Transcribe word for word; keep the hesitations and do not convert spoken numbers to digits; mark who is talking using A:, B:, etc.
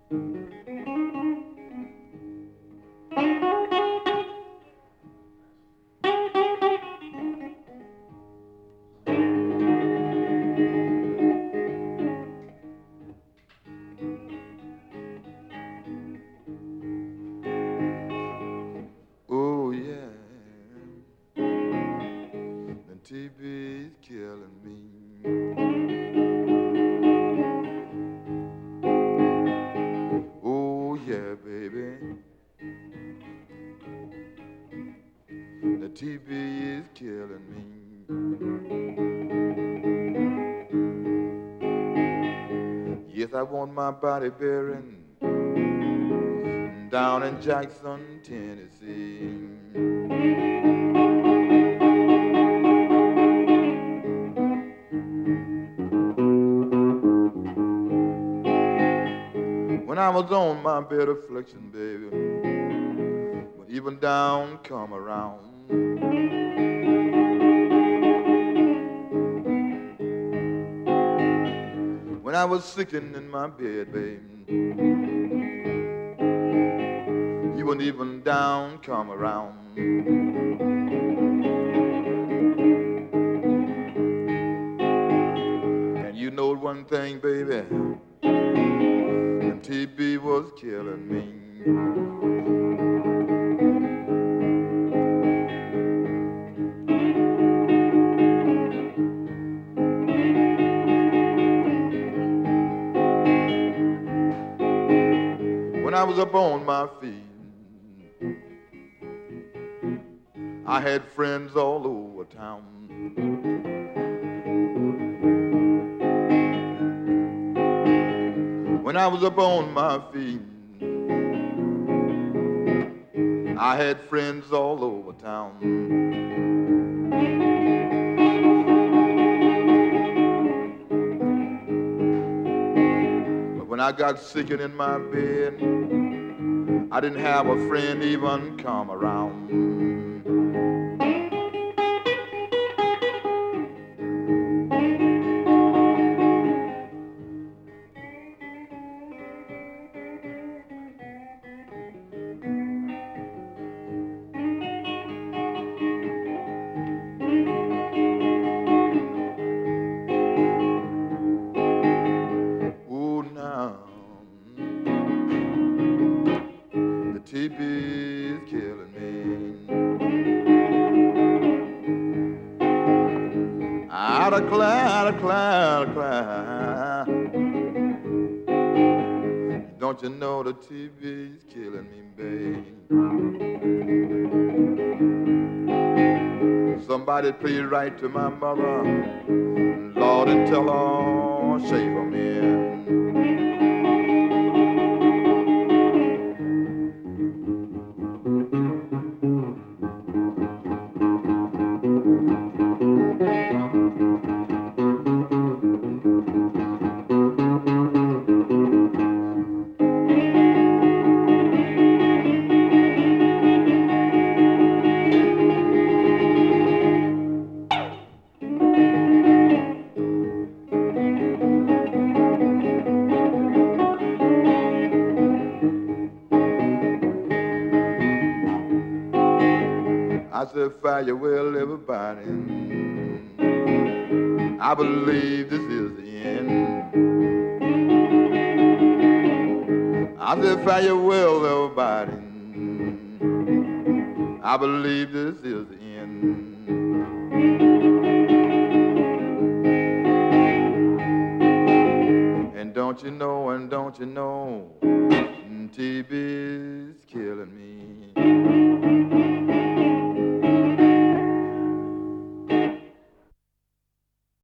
A: Oh yeah, the T B is killing me. Oh yeah, baby, the T B is killing me. Yes, I want my body buried down in Jackson, Tennessee. When I was on my bed of affliction, baby, when even down come around, when I was sicking in my bed, baby, you wouldn't even down come around. And you know one thing, baby, T B was killing me. When I was up on my feet, I had friends all over town. When I was up on my feet, I had friends all over town. But when I got sick and in my bed, I didn't have a friend even come around. T B is killing me. I'd a cry, I'd a cry, I'd a cry. Don't you know the T B is killing me, babe? Somebody please write to my mother, Lord, and tell her, shave her man. I said, fire well, everybody. I believe this is the end. I said, fire well, everybody. I believe this is the end. And don't you know, and don't you know, T B is killing me.